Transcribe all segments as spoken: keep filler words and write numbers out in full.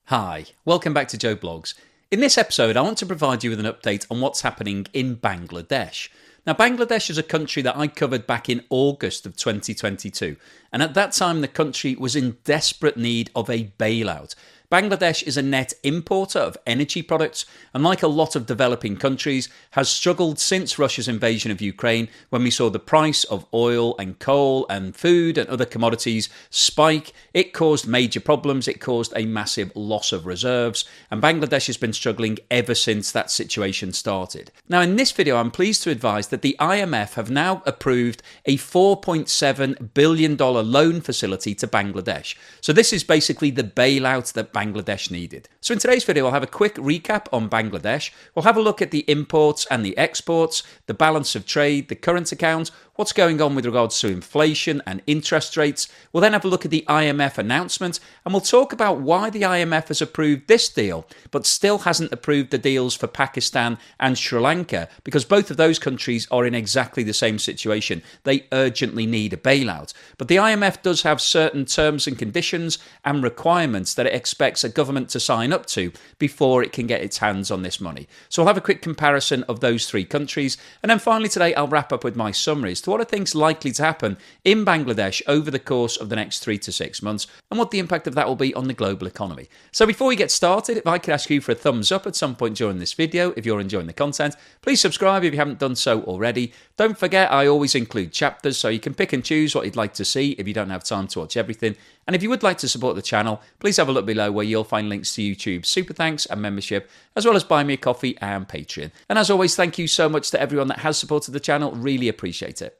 Hi, welcome back to Joe Blogs. In this episode, I want to provide you with an update on what's happening in Bangladesh. Now, Bangladesh is a country that I covered back in August of twenty twenty-two, and at that time the country was in desperate need of a bailout. Bangladesh is a net importer of energy products and, like a lot of developing countries, has struggled since Russia's invasion of Ukraine, when we saw the price of oil and coal and food and other commodities spike. It caused major problems, it caused a massive loss of reserves, and Bangladesh has been struggling ever since that situation started. Now, in this video, I'm pleased to advise that the I M F have now approved a four point seven billion dollars loan facility to Bangladesh. So this is basically the bailout that Bangladesh needed. So in today's video, I'll have a quick recap on Bangladesh. We'll have a look at the imports and the exports, the balance of trade, the current account, what's going on with regards to inflation and interest rates. We'll then have a look at the I M F announcement, and we'll talk about why the I M F has approved this deal, but still hasn't approved the deals for Pakistan and Sri Lanka, because both of those countries are in exactly the same situation. They urgently need a bailout. But the I M F does have certain terms and conditions and requirements that it expects a government to sign up to before it can get its hands on this money. So I'll have a quick comparison of those three countries, and then finally today I'll wrap up with my summaries to what are things likely to happen in Bangladesh over the course of the next three to six months and what the impact of that will be on the global economy. So before we get started, if I could ask you for a thumbs up at some point during this video if you're enjoying the content. Please subscribe if you haven't done so already. Don't forget, I always include chapters so you can pick and choose what you'd like to see if you don't have time to watch everything. And if you would like to support the channel, please have a look below where you'll find links to YouTube Super Thanks and membership, as well as Buy Me a Coffee and Patreon. And as always, thank you so much to everyone that has supported the channel. Really appreciate it.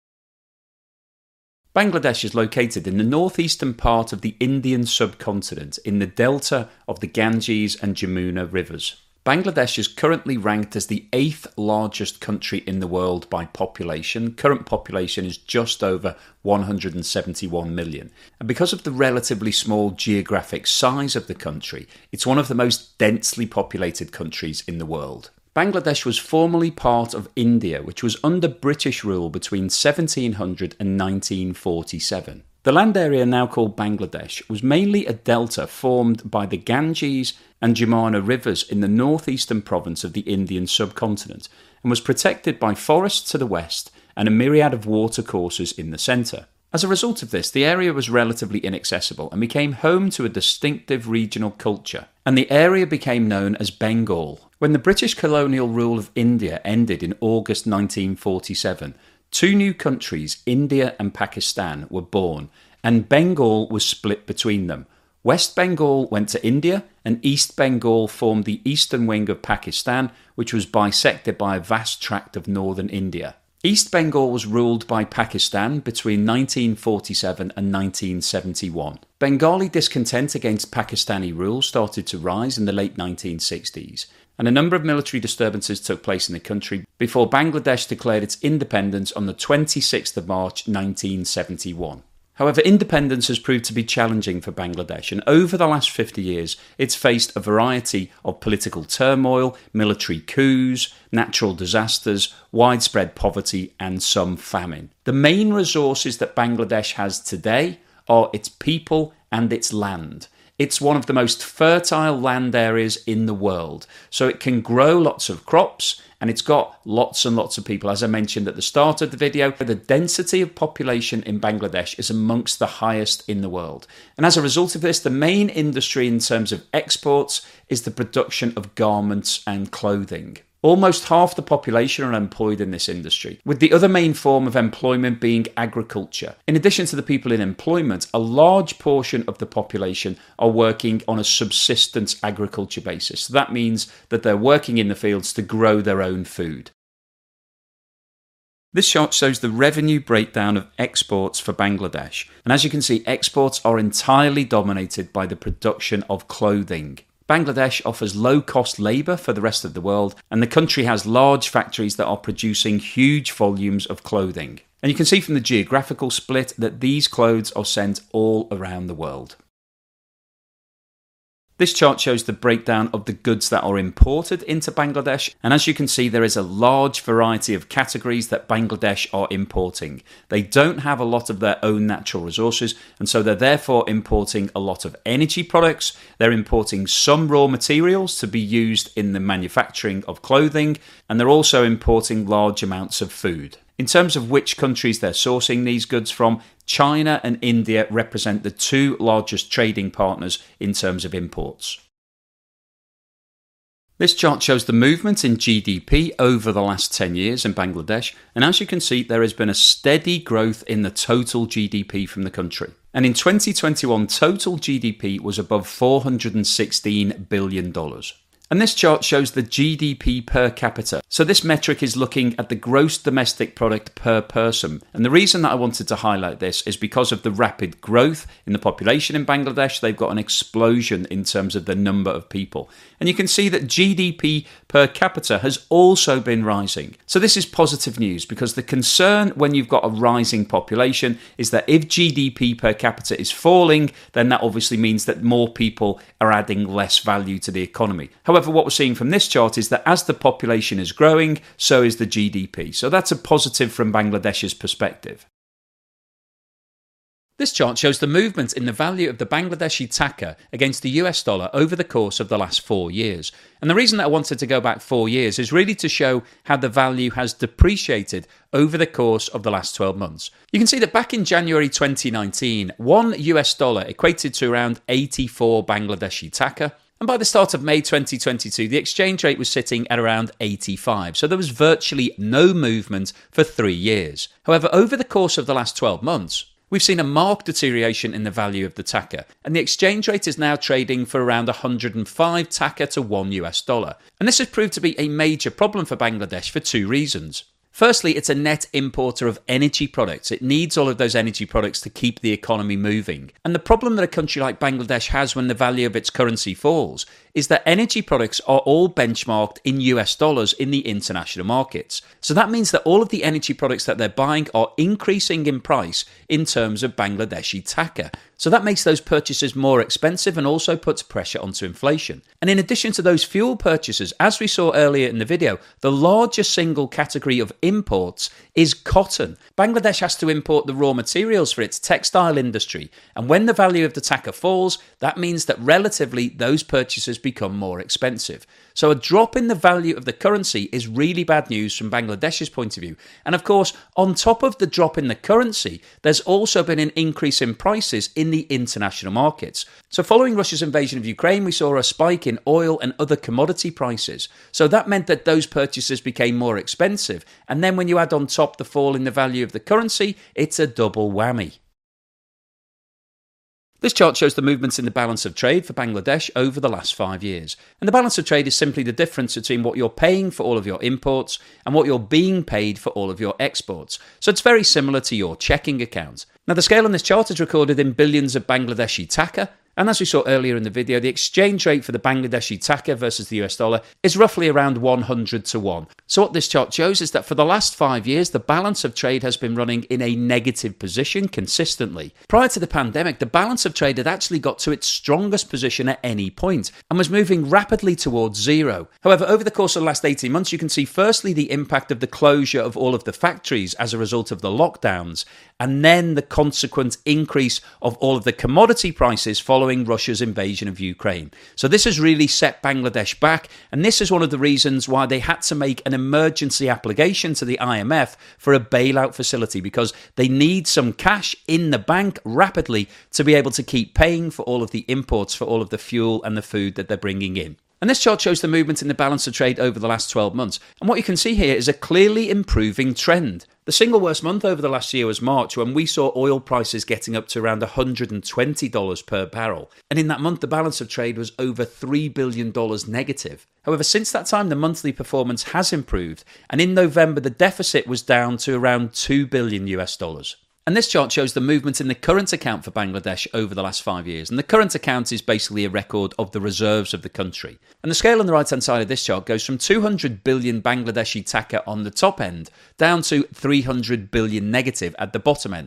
Bangladesh is located in the northeastern part of the Indian subcontinent in the delta of the Ganges and Jamuna rivers. Bangladesh is currently ranked as the eighth largest country in the world by population. Current population is just over one hundred seventy-one million. And because of the relatively small geographic size of the country, it's one of the most densely populated countries in the world. Bangladesh was formerly part of India, which was under British rule between seventeen hundred and nineteen forty-seven. The land area now called Bangladesh was mainly a delta formed by the Ganges and Jamuna rivers in the northeastern province of the Indian subcontinent, and was protected by forests to the west and a myriad of watercourses in the centre. As a result of this, the area was relatively inaccessible and became home to a distinctive regional culture, and the area became known as Bengal. When the British colonial rule of India ended in August nineteen forty-seven, two new countries, India and Pakistan, were born, and Bengal was split between them. West Bengal went to India, and East Bengal formed the eastern wing of Pakistan, which was bisected by a vast tract of northern India. East Bengal was ruled by Pakistan between nineteen forty-seven and nineteen seventy-one. Bengali discontent against Pakistani rule started to rise in the late nineteen sixties, and a number of military disturbances took place in the country before Bangladesh declared its independence on the twenty-sixth of March nineteen seventy-one. However, independence has proved to be challenging for Bangladesh, and over the last fifty years, it's faced a variety of political turmoil, military coups, natural disasters, widespread poverty, and some famine. The main resources that Bangladesh has today are its people and its land. It's one of the most fertile land areas in the world, so it can grow lots of crops, and it's got lots and lots of people. As I mentioned at the start of the video, the density of population in Bangladesh is amongst the highest in the world. And as a result of this, the main industry in terms of exports is the production of garments and clothing. Almost half the population are employed in this industry, with the other main form of employment being agriculture. In addition to the people in employment, a large portion of the population are working on a subsistence agriculture basis. So that means that they're working in the fields to grow their own food. This chart shows the revenue breakdown of exports for Bangladesh. And as you can see, exports are entirely dominated by the production of clothing. Bangladesh offers low-cost labour for the rest of the world, and the country has large factories that are producing huge volumes of clothing. And you can see from the geographical split that these clothes are sent all around the world. This chart shows the breakdown of the goods that are imported into Bangladesh, and as you can see, there is a large variety of categories that Bangladesh are importing. They don't have a lot of their own natural resources, and so they're therefore importing a lot of energy products. They're importing some raw materials to be used in the manufacturing of clothing, and they're also importing large amounts of food. In terms of which countries they're sourcing these goods from, China and India represent the two largest trading partners in terms of imports. This chart shows the movement in G D P over the last ten years in Bangladesh, and as you can see, there has been a steady growth in the total G D P from the country. And in twenty twenty-one, total G D P was above four hundred sixteen billion dollars. And this chart shows the G D P per capita. So this metric is looking at the gross domestic product per person. And the reason that I wanted to highlight this is because of the rapid growth in the population in Bangladesh. They've got an explosion in terms of the number of people. And you can see that G D P per capita has also been rising. So this is positive news, because the concern when you've got a rising population is that if G D P per capita is falling, then that obviously means that more people are adding less value to the economy. However, what we're seeing from this chart is that as the population is growing, so is the G D P. So that's a positive from Bangladesh's perspective. This chart shows the movement in the value of the Bangladeshi taka against the U S dollar over the course of the last four years. And the reason that I wanted to go back four years is really to show how the value has depreciated over the course of the last twelve months. You can see that back in January twenty nineteen, one U S dollar equated to around eighty-four Bangladeshi taka. And by the start of May twenty twenty-two, the exchange rate was sitting at around eighty-five. So there was virtually no movement for three years. However, over the course of the last twelve months, we've seen a marked deterioration in the value of the taka, and the exchange rate is now trading for around one hundred five taka to one U S dollar. And this has proved to be a major problem for Bangladesh for two reasons. Firstly, it's a net importer of energy products. It needs all of those energy products to keep the economy moving. And the problem that a country like Bangladesh has when the value of its currency falls is that energy products are all benchmarked in U S dollars in the international markets. So that means that all of the energy products that they're buying are increasing in price in terms of Bangladeshi taka. So that makes those purchases more expensive and also puts pressure onto inflation. And in addition to those fuel purchases, as we saw earlier in the video, the largest single category of imports is cotton. Bangladesh has to import the raw materials for its textile industry. And when the value of the taka falls, that means that relatively those purchases become more expensive. So a drop in the value of the currency is really bad news from Bangladesh's point of view. And of course, on top of the drop in the currency, there's also been an increase in prices in the international markets. So following Russia's invasion of Ukraine, we saw a spike in oil and other commodity prices. So that meant that those purchases became more expensive. And then when you add on top the fall in the value of the currency, it's a double whammy. This chart shows the movements in the balance of trade for Bangladesh over the last five years. And the balance of trade is simply the difference between what you're paying for all of your imports and what you're being paid for all of your exports. So it's very similar to your checking account. Now, the scale on this chart is recorded in billions of Bangladeshi taka. And as we saw earlier in the video, the exchange rate for the Bangladeshi taka versus the U S dollar is roughly around one hundred to one. So what this chart shows is that for the last five years, the balance of trade has been running in a negative position consistently. Prior to the pandemic, the balance of trade had actually got to its strongest position at any point and was moving rapidly towards zero. However, over the course of the last eighteen months, you can see firstly the impact of the closure of all of the factories as a result of the lockdowns, and then the consequent increase of all of the commodity prices following Russia's invasion of Ukraine. So this has really set Bangladesh back, and this is one of the reasons why they had to make an emergency application to the I M F for a bailout facility, because they need some cash in the bank rapidly to be able to keep paying for all of the imports, for all of the fuel and the food that they're bringing in. And this chart shows the movement in the balance of trade over the last twelve months. And what you can see here is a clearly improving trend. The single worst month over the last year was March, when we saw oil prices getting up to around one hundred twenty dollars per barrel. And in that month, the balance of trade was over three billion dollars negative. However, since that time, the monthly performance has improved. And in November, the deficit was down to around two billion U S dollars. And this chart shows the movement in the current account for Bangladesh over the last five years. And the current account is basically a record of the reserves of the country. And the scale on the right-hand side of this chart goes from two hundred billion Bangladeshi taka on the top end down to three hundred billion negative at the bottom end.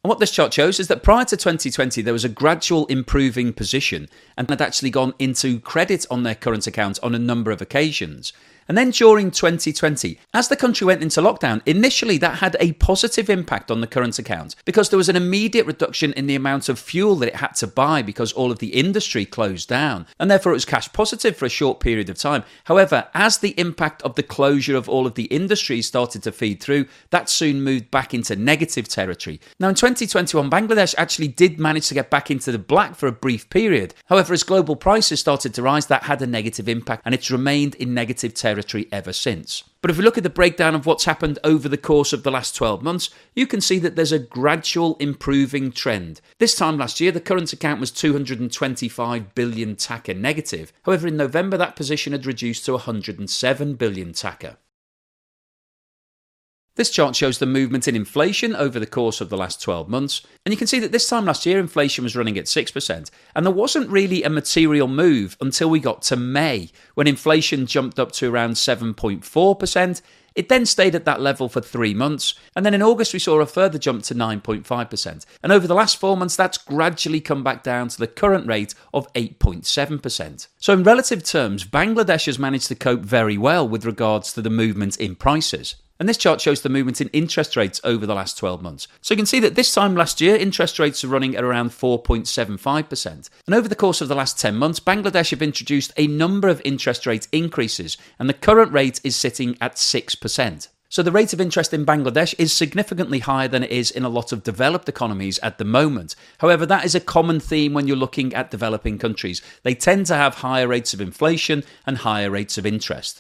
And what this chart shows is that prior to twenty twenty, there was a gradual improving position and had actually gone into credit on their current account on a number of occasions. And then during twenty twenty, as the country went into lockdown, initially that had a positive impact on the current account because there was an immediate reduction in the amount of fuel that it had to buy because all of the industry closed down. And therefore it was cash positive for a short period of time. However, as the impact of the closure of all of the industries started to feed through, that soon moved back into negative territory. Now in twenty twenty-one, Bangladesh actually did manage to get back into the black for a brief period. However, as global prices started to rise, that had a negative impact and it's remained in negative territory ever since. But if we look at the breakdown of what's happened over the course of the last twelve months, you can see that there's a gradual improving trend. This time last year, the current account was two hundred twenty-five billion taka negative. However, in November, that position had reduced to one hundred seven billion taka. This chart shows the movement in inflation over the course of the last twelve months, and you can see that this time last year inflation was running at six percent, and there wasn't really a material move until we got to May, when inflation jumped up to around seven point four percent. It then stayed at that level for three months, and then in August we saw a further jump to nine point five percent, and over the last four months that's gradually come back down to the current rate of eight point seven percent. So in relative terms, Bangladesh has managed to cope very well with regards to the movement in prices. And this chart shows the movement in interest rates over the last twelve months. So you can see that this time last year, interest rates are running at around four point seven five percent. And over the course of the last ten months, Bangladesh have introduced a number of interest rate increases, and the current rate is sitting at six percent. So the rate of interest in Bangladesh is significantly higher than it is in a lot of developed economies at the moment. However, that is a common theme when you're looking at developing countries. They tend to have higher rates of inflation and higher rates of interest.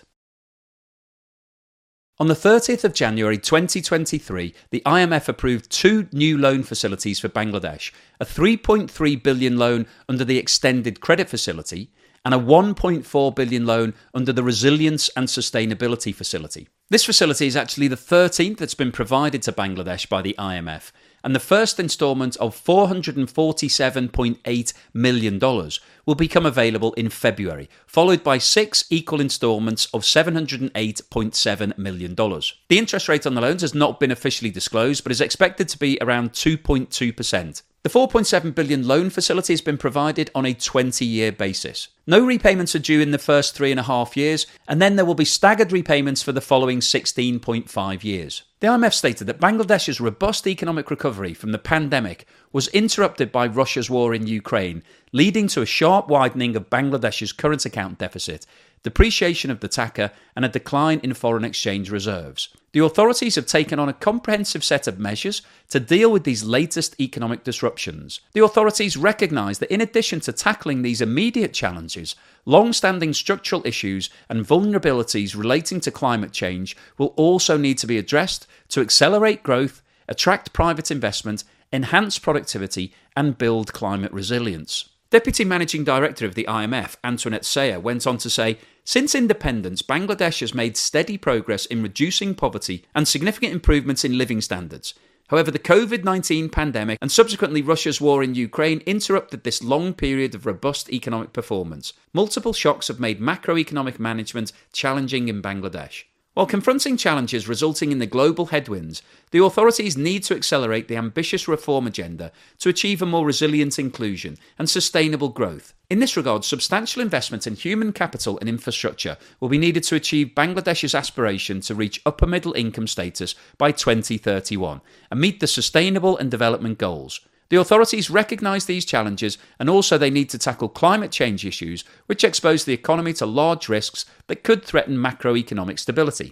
On the thirtieth of January twenty twenty-three, the I M F approved two new loan facilities for Bangladesh, a three point three billion dollars loan under the Extended Credit Facility and a one point four billion dollars loan under the Resilience and Sustainability Facility. This facility is actually the thirteenth that's been provided to Bangladesh by the I M F, and the first instalment of four hundred forty-seven point eight million dollars will become available in February, followed by six equal instalments of seven hundred eight point seven million dollars. The interest rate on the loans has not been officially disclosed, but is expected to be around two point two percent. The four point seven billion dollars loan facility has been provided on a twenty-year basis. No repayments are due in the first three and a half years, and then there will be staggered repayments for the following sixteen point five years. The I M F stated that Bangladesh's robust economic recovery from the pandemic was interrupted by Russia's war in Ukraine, leading to a sharp widening of Bangladesh's current account deficit, depreciation of the taka, and a decline in foreign exchange reserves. The authorities have taken on a comprehensive set of measures to deal with these latest economic disruptions. The authorities recognise that in addition to tackling these immediate challenges, long-standing structural issues and vulnerabilities relating to climate change will also need to be addressed to accelerate growth, attract private investment, enhance productivity, and build climate resilience. Deputy Managing Director of the I M F, Antoinette Sayer, went on to say, "Since independence, Bangladesh has made steady progress in reducing poverty and significant improvements in living standards. However, the COVID nineteen pandemic and subsequently Russia's war in Ukraine interrupted this long period of robust economic performance. Multiple shocks have made macroeconomic management challenging in Bangladesh. While confronting challenges resulting in the global headwinds, the authorities need to accelerate the ambitious reform agenda to achieve a more resilient inclusion and sustainable growth. In this regard, substantial investment in human capital and infrastructure will be needed to achieve Bangladesh's aspiration to reach upper middle income status by twenty thirty-one and meet the sustainable and development goals. The authorities recognise these challenges, and also they need to tackle climate change issues which expose the economy to large risks that could threaten macroeconomic stability."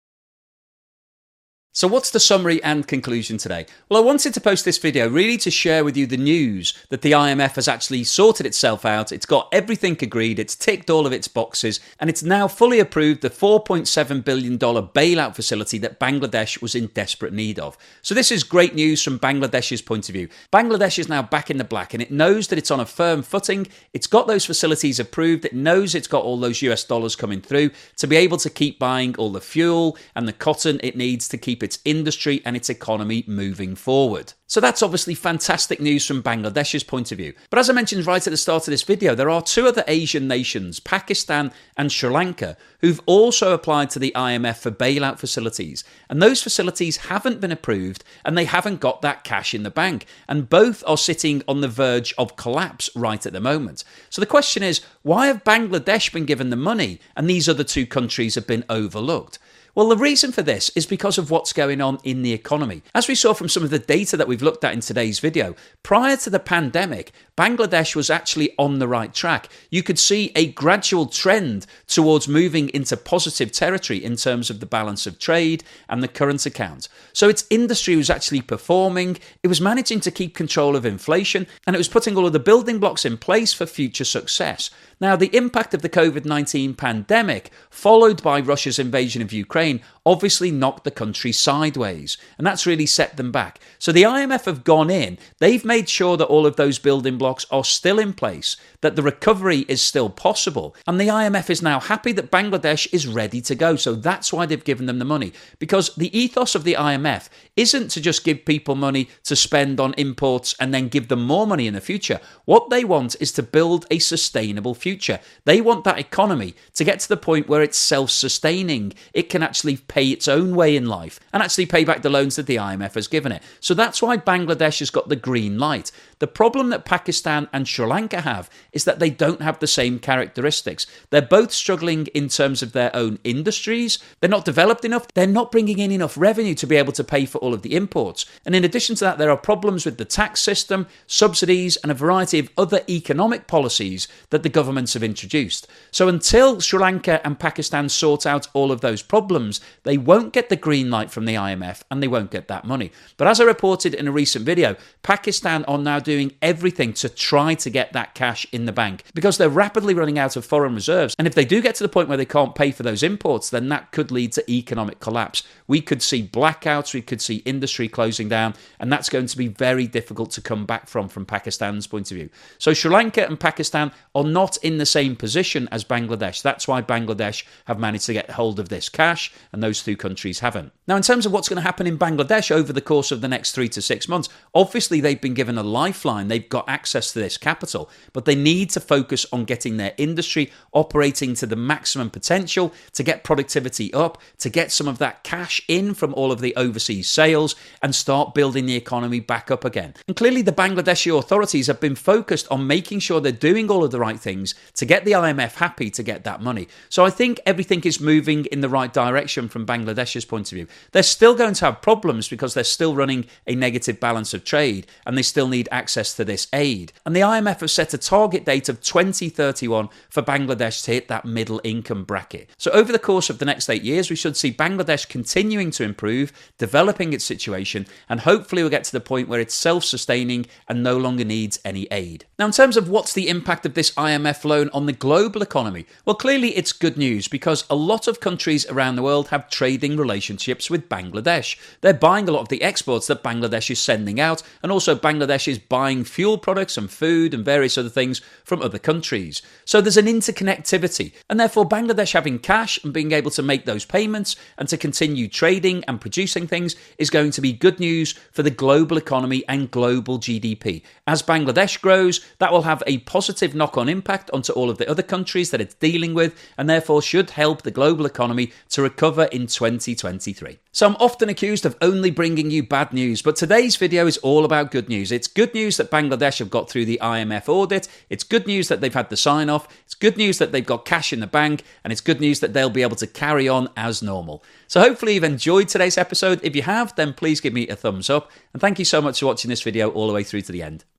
So what's the summary and conclusion today? Well, I wanted to post this video really to share with you the news that the I M F has actually sorted itself out. It's got everything agreed, it's ticked all of its boxes, and it's now fully approved the four point seven billion dollars bailout facility that Bangladesh was in desperate need of. So this is great news from Bangladesh's point of view. Bangladesh is now back in the black, and it knows that it's on a firm footing. It's got those facilities approved. It knows it's got all those U S dollars coming through to be able to keep buying all the fuel and the cotton it needs to keep keep its industry and its economy moving forward. So that's obviously fantastic news from Bangladesh's point of view. But as I mentioned right at the start of this video, there are two other Asian nations, Pakistan and Sri Lanka, who've also applied to the I M F for bailout facilities. And those facilities haven't been approved and they haven't got that cash in the bank. And both are sitting on the verge of collapse right at the moment. So the question is, why have Bangladesh been given the money and these other two countries have been overlooked? Well, the reason for this is because of what's going on in the economy. As we saw from some of the data that we've looked at in today's video, prior to the pandemic, Bangladesh was actually on the right track. You could see a gradual trend towards moving into positive territory in terms of the balance of trade and the current account. So its industry was actually performing, it was managing to keep control of inflation, and it was putting all of the building blocks in place for future success. Now, the impact of the COVID nineteen pandemic, followed by Russia's invasion of Ukraine, obviously knocked the country sideways, and that's really set them back. So the I M F have gone in, they've made sure that all of those building blocks are still in place, that the recovery is still possible, and the I M F is now happy that Bangladesh is ready to go. So that's why they've given them the money, because the ethos of the I M F isn't to just give people money to spend on imports and then give them more money in the future. What they want is to build a sustainable future. They want that economy to get to the point where it's self-sustaining. It can actually pay its own way in life and actually pay back the loans that the I M F has given it. So that's why Bangladesh has got the green light. The problem that Pakistan and Sri Lanka have is that they don't have the same characteristics. They're both struggling in terms of their own industries. They're not developed enough. They're not bringing in enough revenue to be able to pay for all of the imports. And in addition to that, there are problems with the tax system, subsidies, and a variety of other economic policies that the governments have introduced. So until Sri Lanka and Pakistan sort out all of those problems, they won't get the green light from the I M F and they won't get that money. But as I reported in a recent video, Pakistan are now doing everything to try to get that cash in the bank because they're rapidly running out of foreign reserves. And if they do get to the point where they can't pay for those imports, then that could lead to economic collapse. We could see blackouts, we could see industry closing down, and that's going to be very difficult to come back from from Pakistan's point of view. So Sri Lanka and Pakistan are not in the same position as Bangladesh. That's why Bangladesh have managed to get hold of this cash and those two countries haven't. Now, in terms of what's going to happen in Bangladesh over the course of the next three to six months, obviously they've been given a lifeline. They've got access to this capital, but they need to focus on getting their industry operating to the maximum potential, to get productivity up, to get some of that cash in from all of the overseas sales and start building the economy back up again. And clearly the Bangladeshi authorities have been focused on making sure they're doing all of the right things to get the I M F happy to get that money. So I think everything is moving in the right direction from Bangladesh's point of view. They're still going to have problems because they're still running a negative balance of trade and they still need access to this aid. And the I M F have set a target date of twenty thirty-one for Bangladesh to hit that middle income bracket. So over the course of the next eight years, we should see Bangladesh continuing to improve, developing its situation, and hopefully we'll get to the point where it's self-sustaining and no longer needs any aid. Now, in terms of what's the impact of this I M F loan on the global economy, well, clearly it's good news because a lot of countries around the world have trading relationships with Bangladesh. They're buying a lot of the exports that Bangladesh is sending out, and also Bangladesh is buying fuel products and food and various other things from other countries. So there's an interconnectivity, and therefore Bangladesh having cash and being able to make those payments and to continue trading and producing things is going to be good news for the global economy and global G D P. As Bangladesh grows, that will have a positive knock-on impact onto all of the other countries that it's dealing with, and therefore should help the global economy to recover in twenty twenty-three. So I'm often accused of only bringing you bad news, but today's video is all about good news. It's good news that Bangladesh have got through the I M F audit. It's good news that they've had the sign-off. It's good news that they've got cash in the bank, and it's good news that they'll be able to carry on as normal. So hopefully you've enjoyed today's episode. If you have, then please give me a thumbs up, and thank you so much for watching this video all the way through to the end.